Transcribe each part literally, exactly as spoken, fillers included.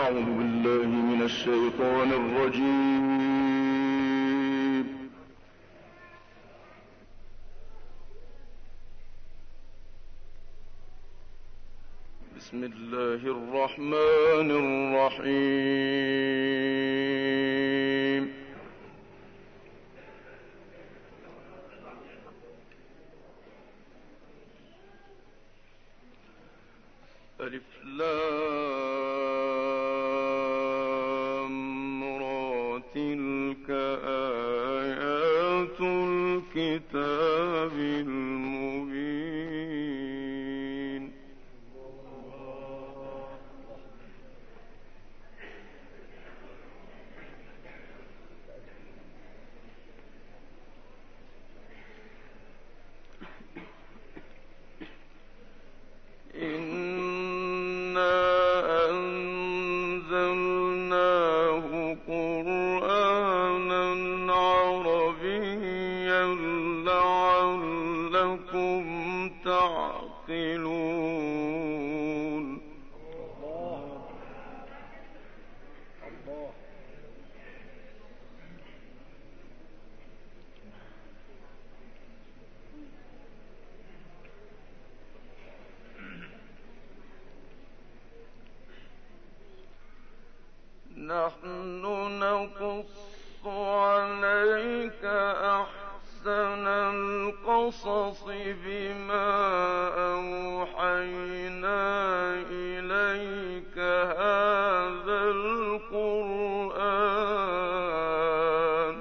أعوذ بالله من الشيطان الرجيم. بسم الله الرحمن الرحيم. ألف لام را تلك آيات الكتاب المبين. أنزلناه قرآنا عربيا لعلكم تعقلون. نحن نقص عليك أحسن القصص بما أوحينا إليك هذا القرآن.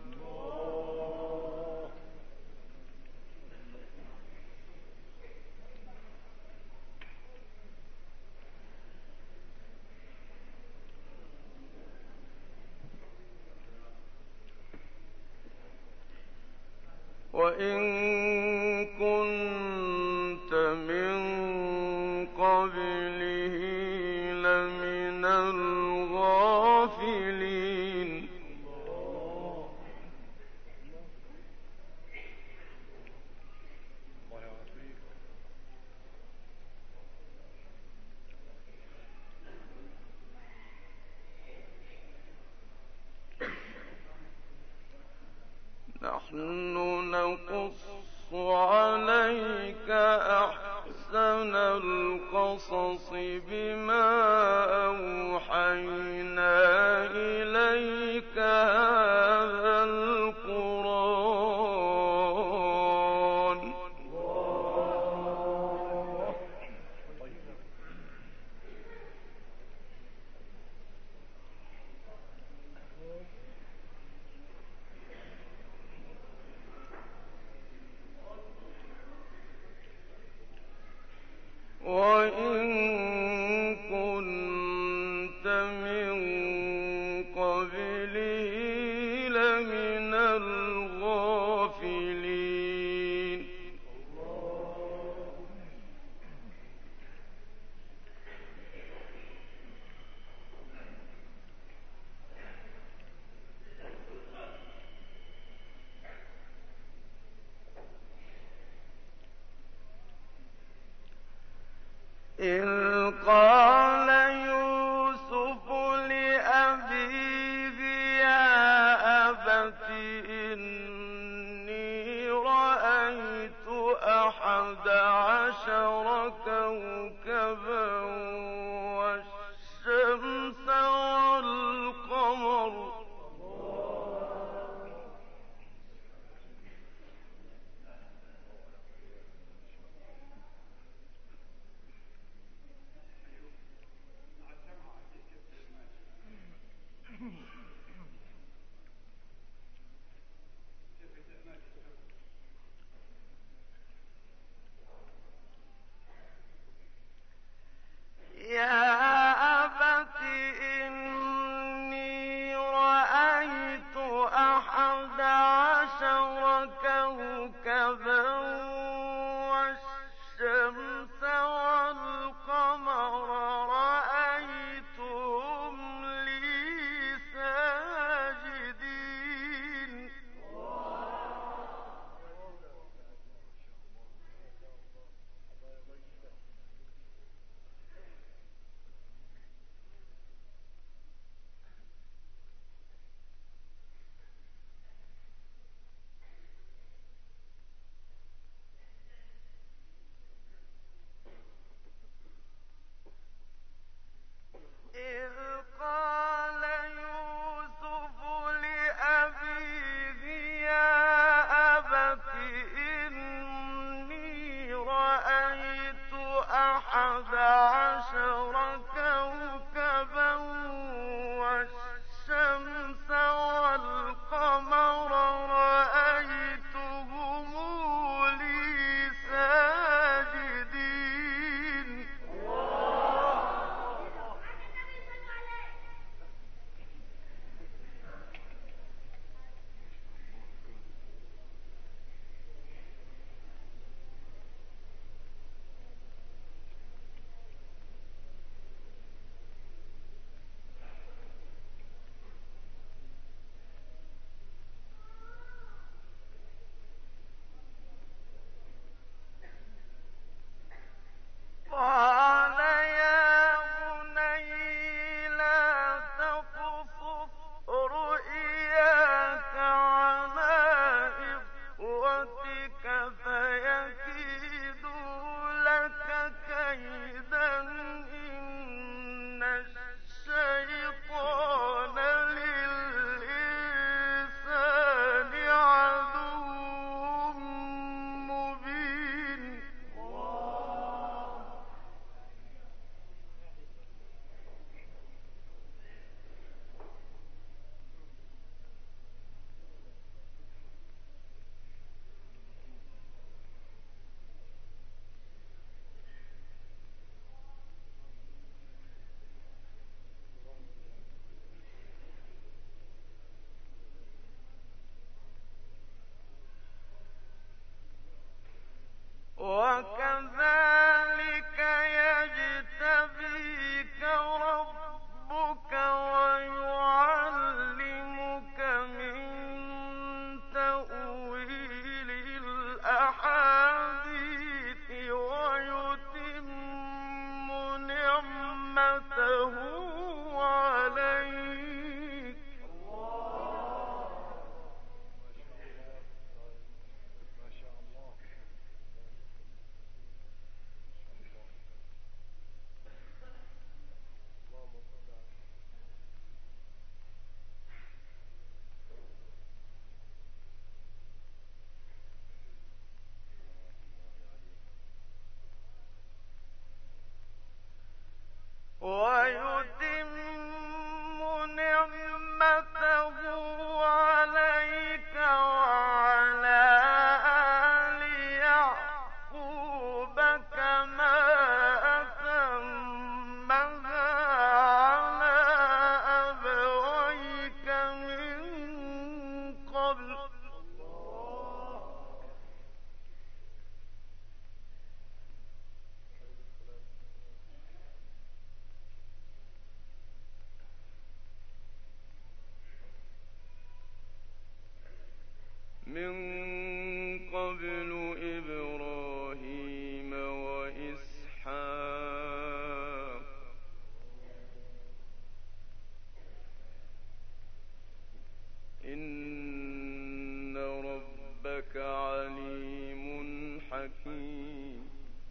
وإن كنت من قبله لمن الغافلين. نحن نقص عليك أحسن القصص بما أوحينا إليك هذا القرآن. وإن كنت من قبله لمن الغافلين. إذ قال يوسف لأبيه يا أبت إني رأيت أحد عشر كوكبا والشمس والقمر يا أبت إني رأيت من قبل إبراهيم وإسحاق إن ربك عليم حكيم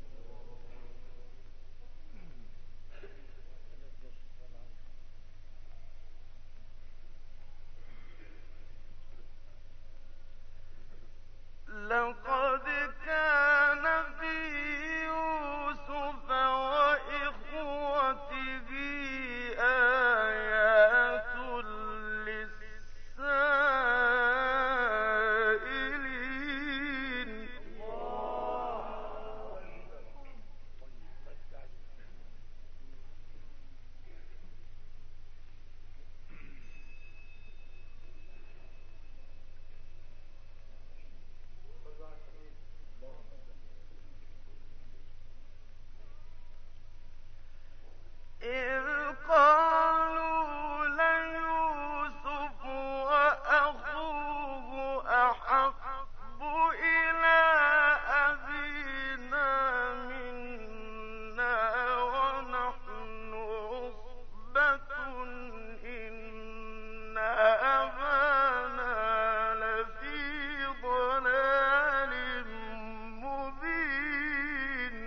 لقد كان في يوسف وإخوته آيات للسائلين إذ قالوا ليوسف وأخوه أحب إلى أبينا منا ونحن عصبة إن أبانا لفي ضلال مبين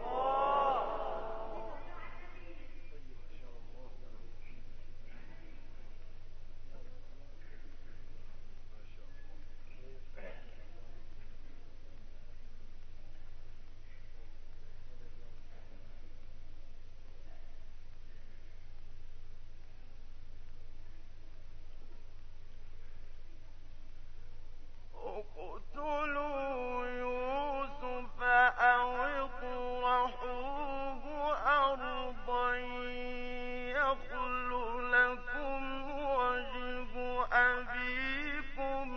اقتلوا يوسف أو اطرحوه أرضا يخل لكم وجه أبيكم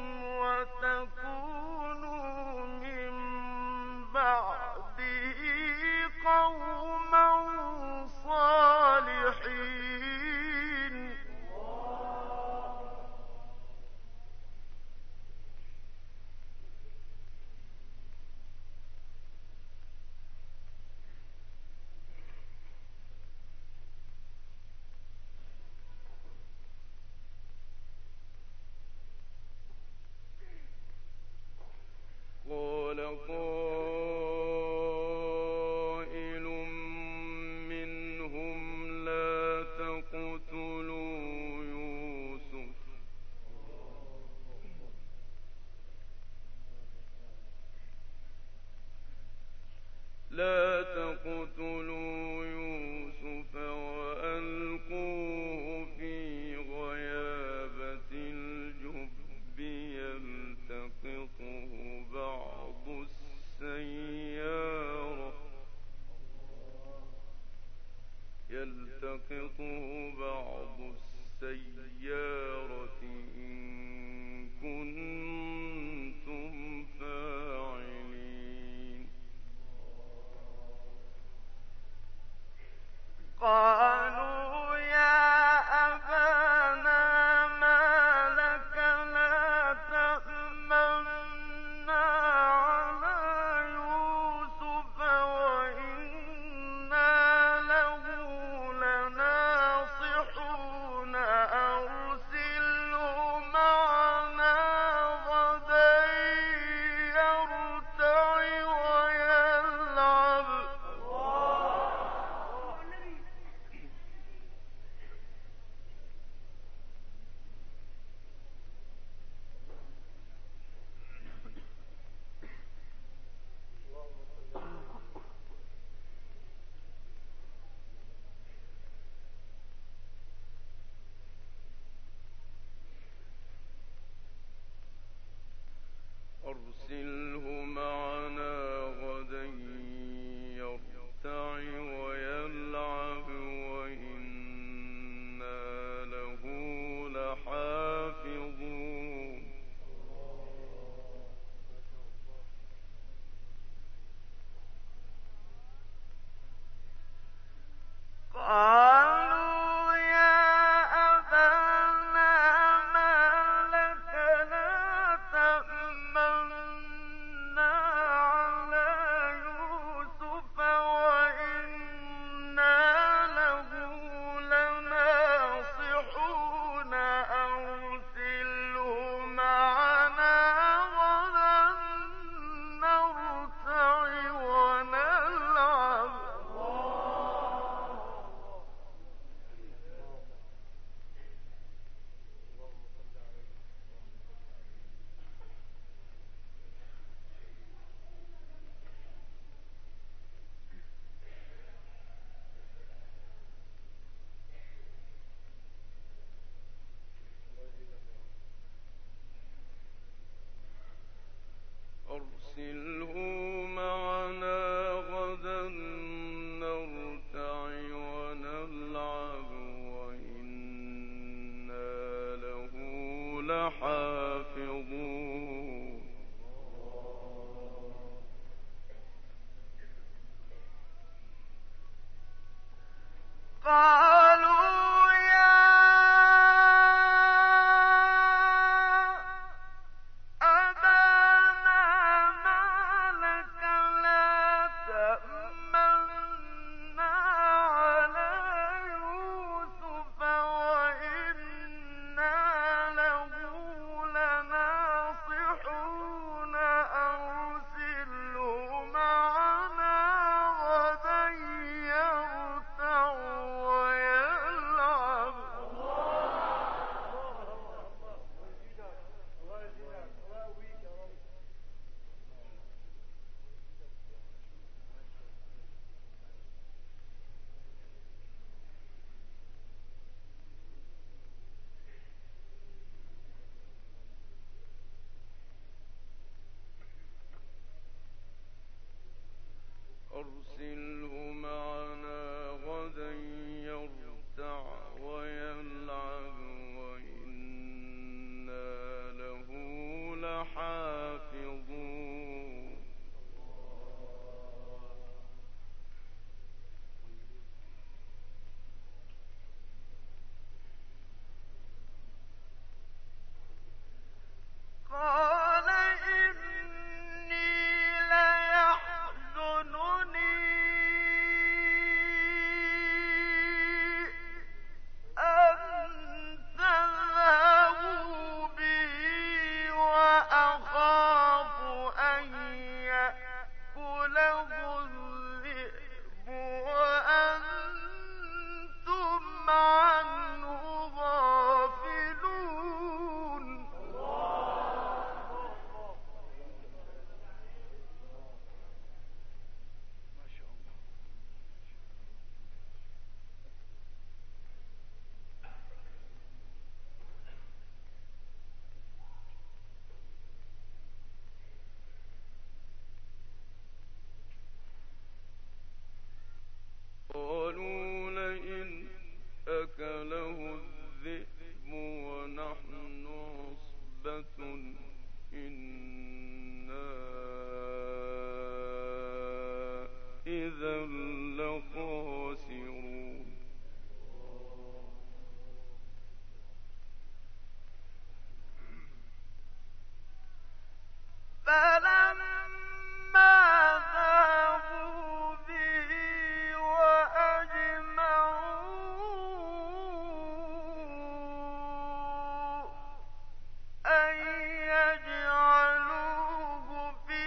وتكونوا من بعده قوما صالحين قال قائل منهم لا تقتلوا يوسف لا تقتلوا يوسف وألقوه في غيابة الجب يلتقطه بعض السيارة يلتقطه بعض السيارة إن كنتم فاعلين قالوا يا أبانا ما لك لا تأمنا على يوسف وإنا له لناصحون أرسله أرسله معنا غدا نرتع ونلعب وإنا له لحافظون قالوا يا أبانا ما لك لا تأمنا على يوسف وإنا له لناصحون أرسله معنا غدا يرتع ويلعب أرسله معنا غدا يرتع ويلعب وإنا له لحافظون قال إني ليحزنني أن تذهبوا به وأخاف أن يأكله الذئب وأنتم عنه غافلون قالوا لئن أكله الذئب ونحن عصبة إنا إذا لخاسرون فلما ذهبوا به وأجمعوا أن يجعلوه في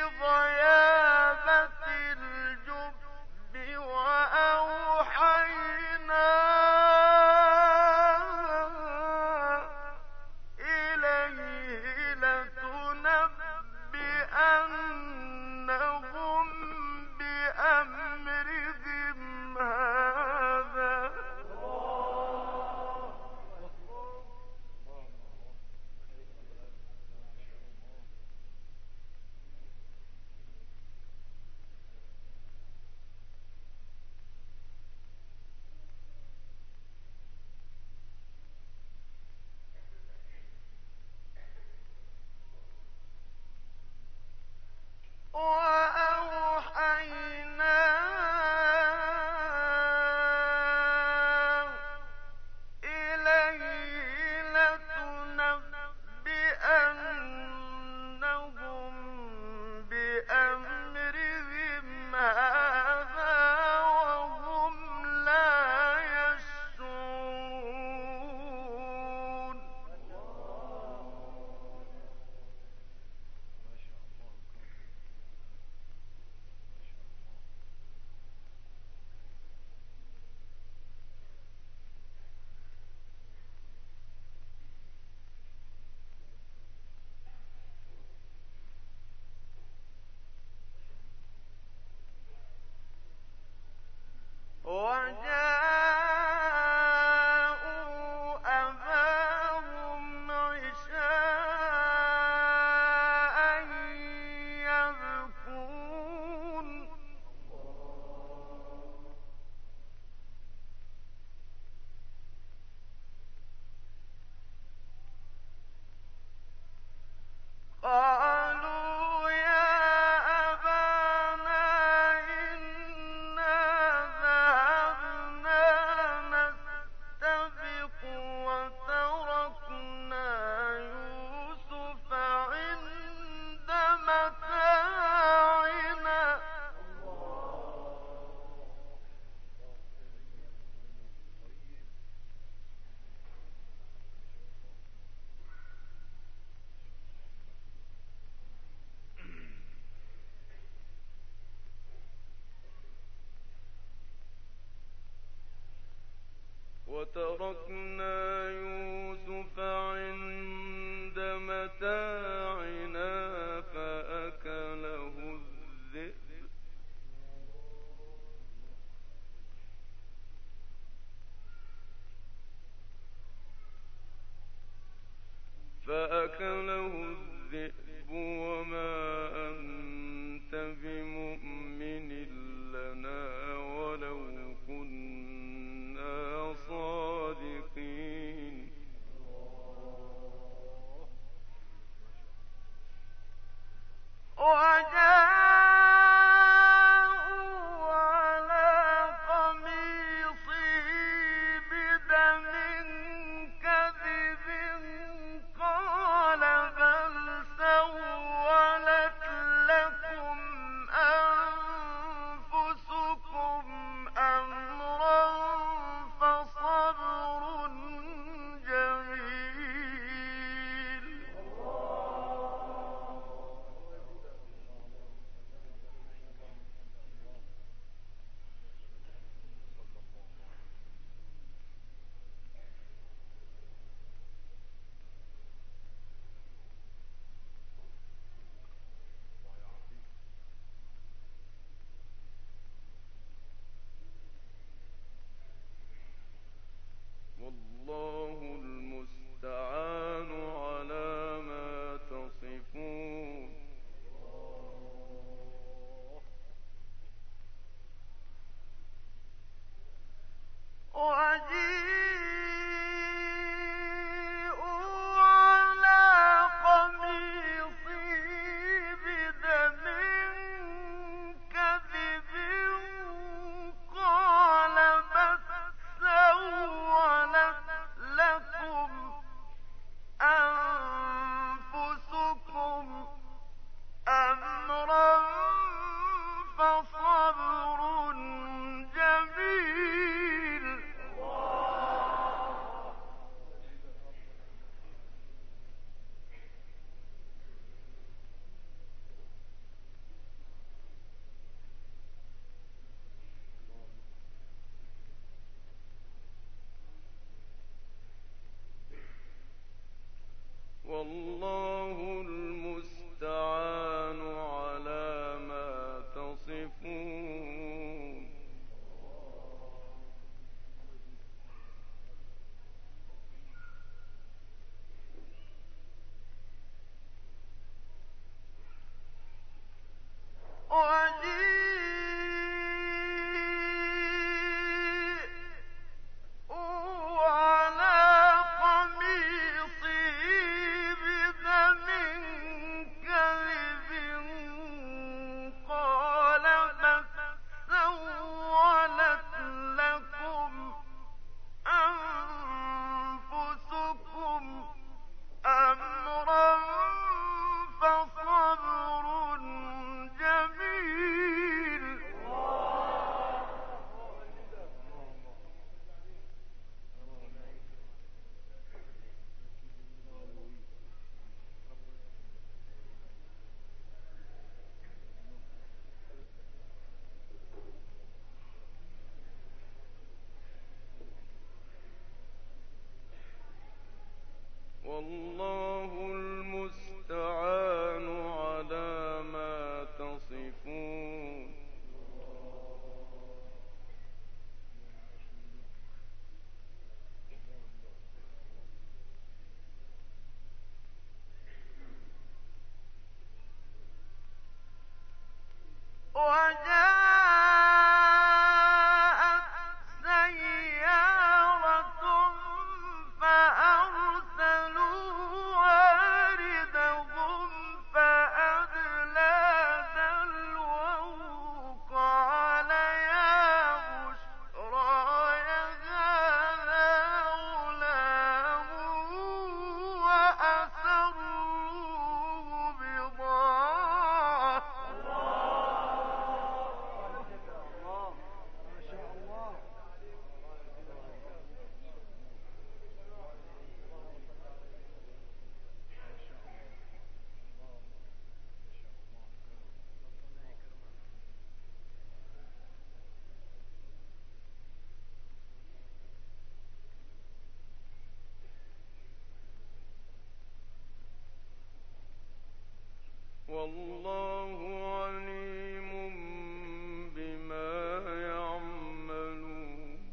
غيابة الجب وأوحينا إليه لتنبئنهم بأمرهم هذا وأوحينا إليه لتنبئنهم بأمرهم هذا وهم لا يشعرون وجاءوا أباهم عشاء وتركنا يوسف عند متاعنا فأكله الذئب فأكله الذئب وما أنت بمؤمن لنا ولو كنا صادقين وجاءوا على قميصه بدم كذب قال بل سولت لكم أنفسكم أمرا فصبر جميل والله المستعان على ما تصفون وجيءوا على قميصه بدم كذب قال بل سولت لكم أنفسكم أمرا فصبر جميل والله المستعان على ما تصفون وجيءوا على قميصه بدم كذب قال بل سولت لكم أنفسكم أمرا فصبر جميل والله المستعان على ما تصفون وجاءت سيارة فأرسلوا واردهم فأدلى دلوه قال يا بشرى هذا غلام وأسروه بضاعة والله عليم بما يعملون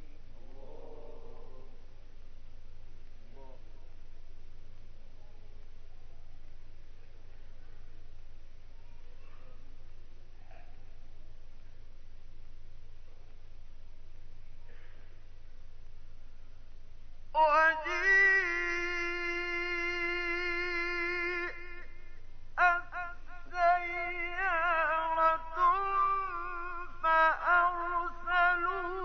وجيءت سيارة فأرسلوا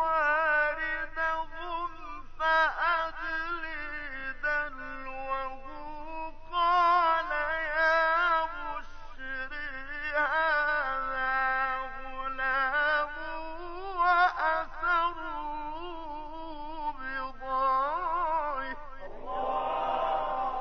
واردهم فأدلي دلوه قال يا بشري هذا غلام وأسروا بضاعة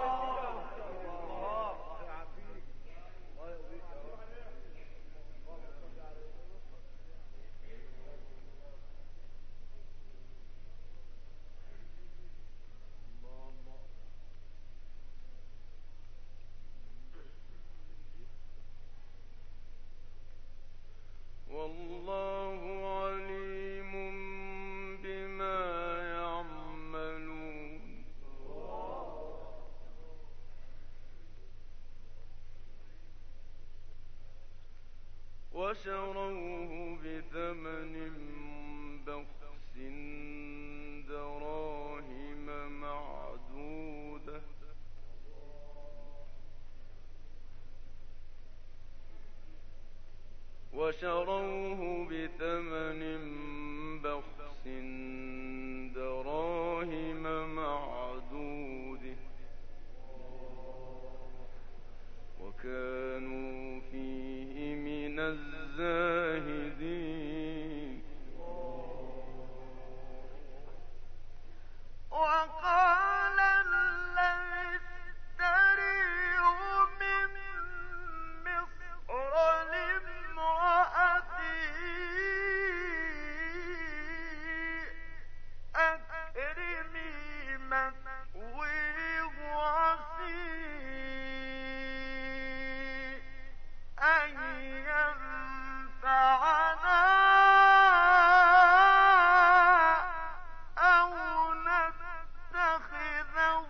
والله عليم بما يعملون وشروه بثمن بخس دراهم معدودة وشروه بثمن بخس دراهم معدودة وكانوا فيه من الزاهدين وقال الذي اشتريه من مصر لامرأته أكرمي مثويه عسي أن ينفعنا أو نتخذه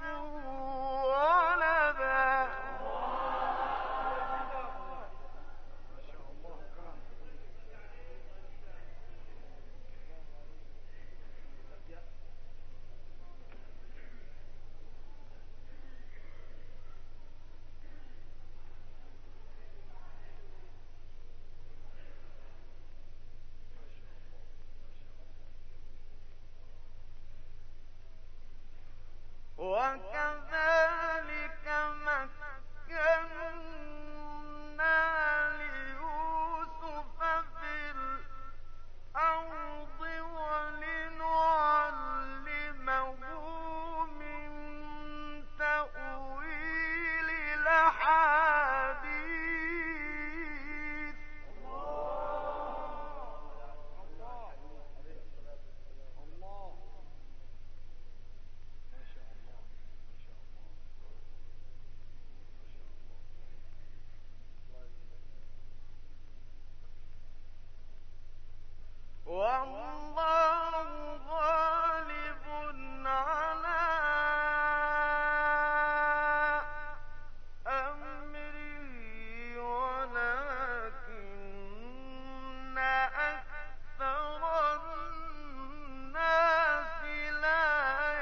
ولدا وكذلك مكنا ليوسف في الأرض ولنعلمه من تأويل الأحاديث والله غالب على أمره ولكن أكثر الناس لا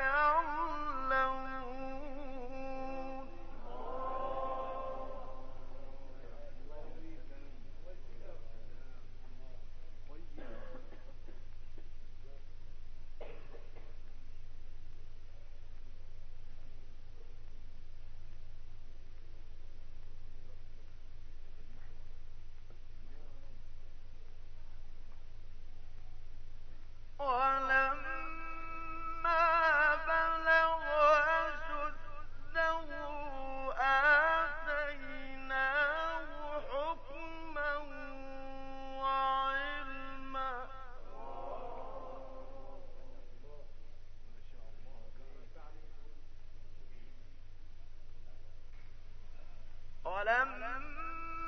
يعلمون ولما بلغ أشده آتيناه حكما وعلما ولما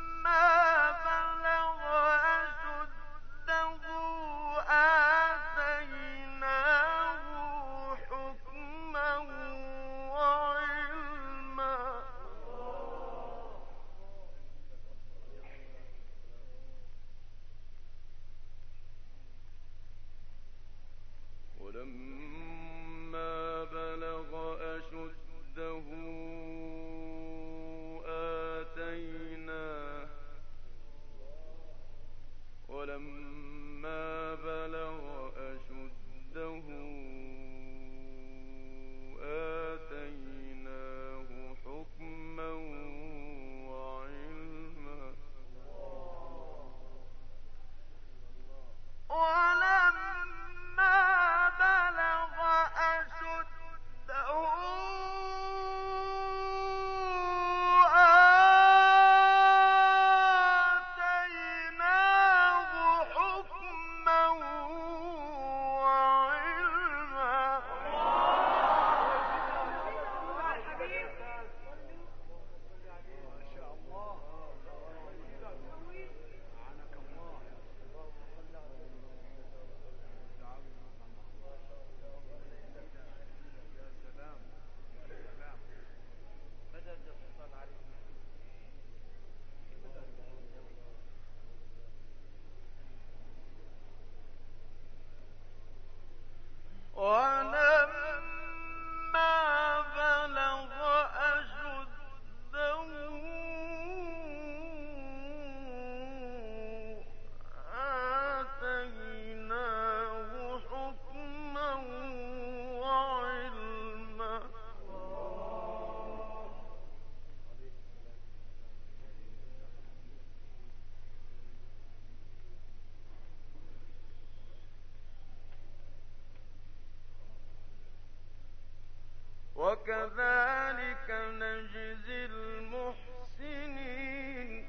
وكذلك نجزي المحسنين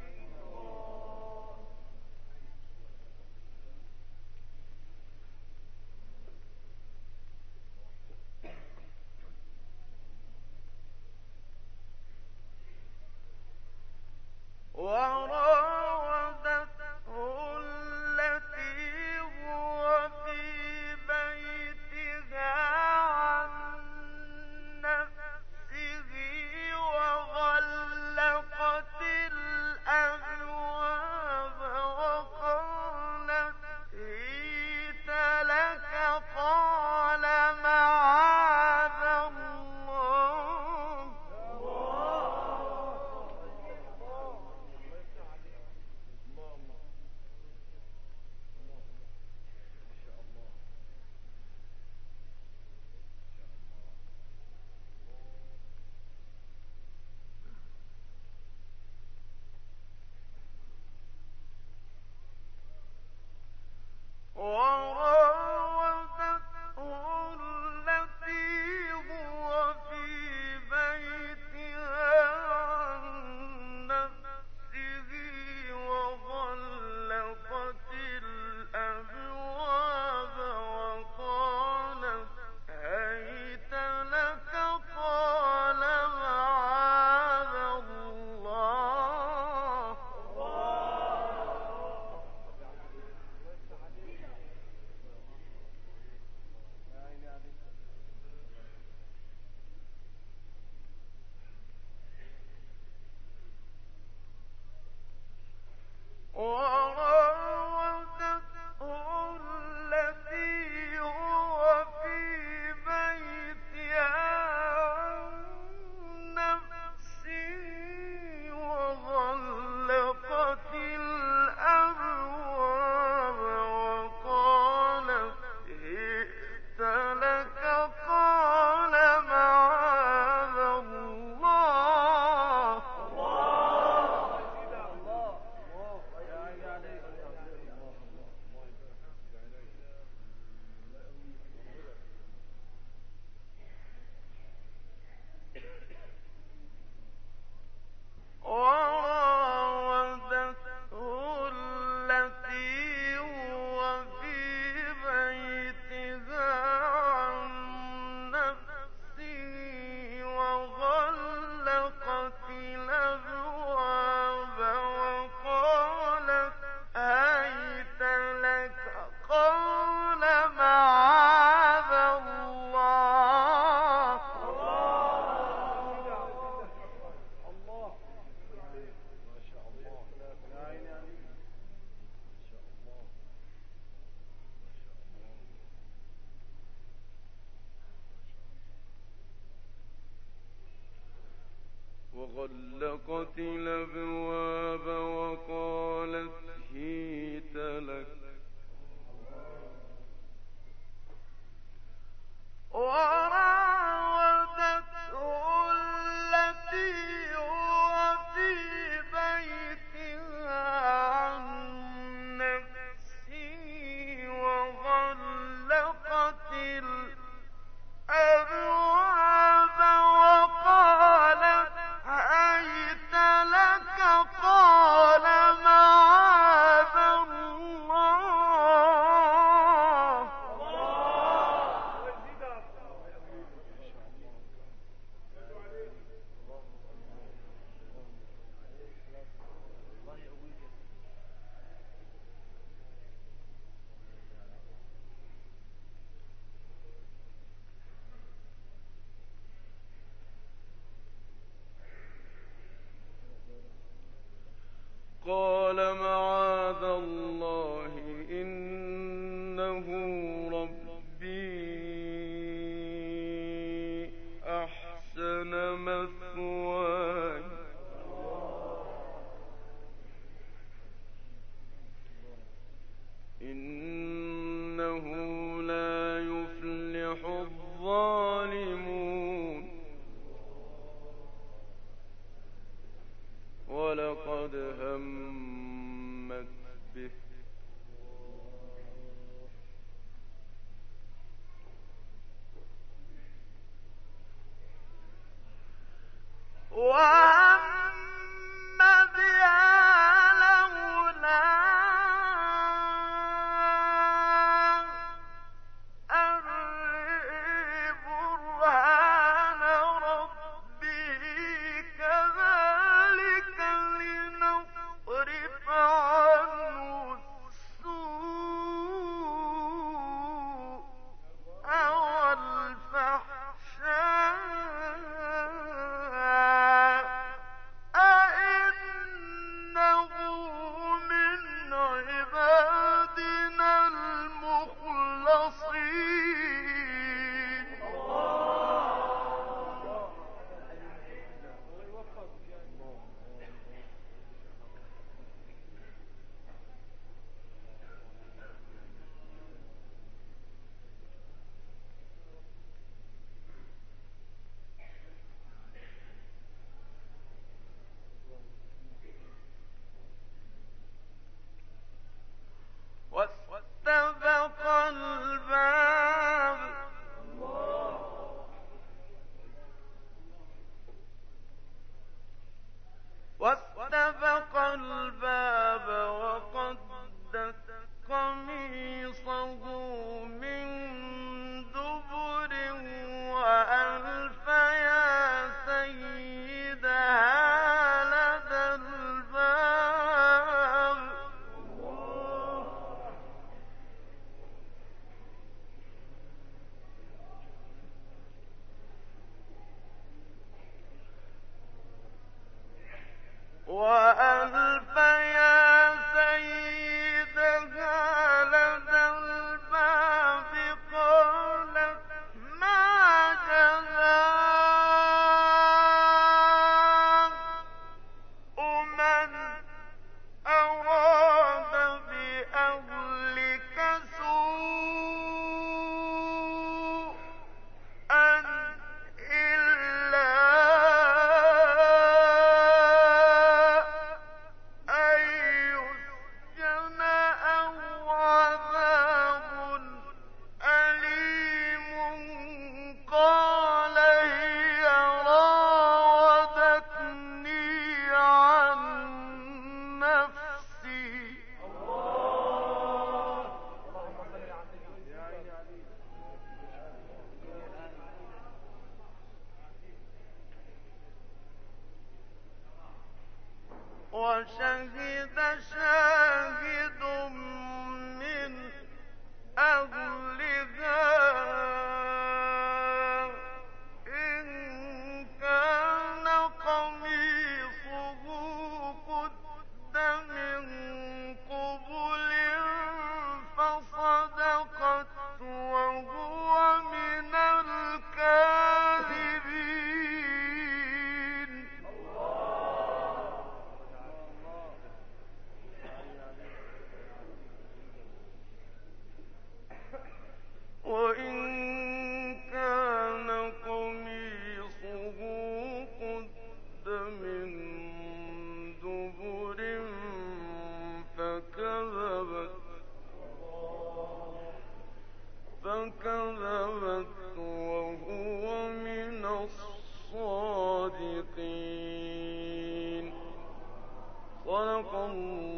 وراودته التي هو في بيتها عن نفسه وغلقت الأبواب وقالت هيت لك قال معاذ الله وراودته التي هو في بيتها عن نفسه وغلقت الأبواب وقالت هيت لك قال معاذ الله وراودته التي هو في بيتها عن نفسه وغلقت الأبواب وقالت ائت لك قال معاذ الله وراودته التي هو في بيتها عن نفسه وغلقت الأبواب وقالت هيت لك قال معاذ الله وغلقت الأبواب وقالت هيت لك وراودته التي هو في بيتها عن نفسه وغلقت الأبواب وقالت هيت لك قال معاذ الله قال معاذ الله إنه ربي أحسن مثواي إنه لا يفلح الظالمون ولقد همت به واستبق الباب وقدت قميصه من دبر وألف يا سيدها لدى الباب وألف يا سيدها لدى الباب قالت ما جزاء من أراد بأهلك سوءا إلا أن يسجن أو عذاب أليم قال هي راودتني عن نفسي وشهد شاهد من أهلها إن كان قميصه قد من قبل فصدقت وهو من الكاذبين وإن كان قميصه قد من دبر فكذبت فكذبت وهو من الصادقين صدق الله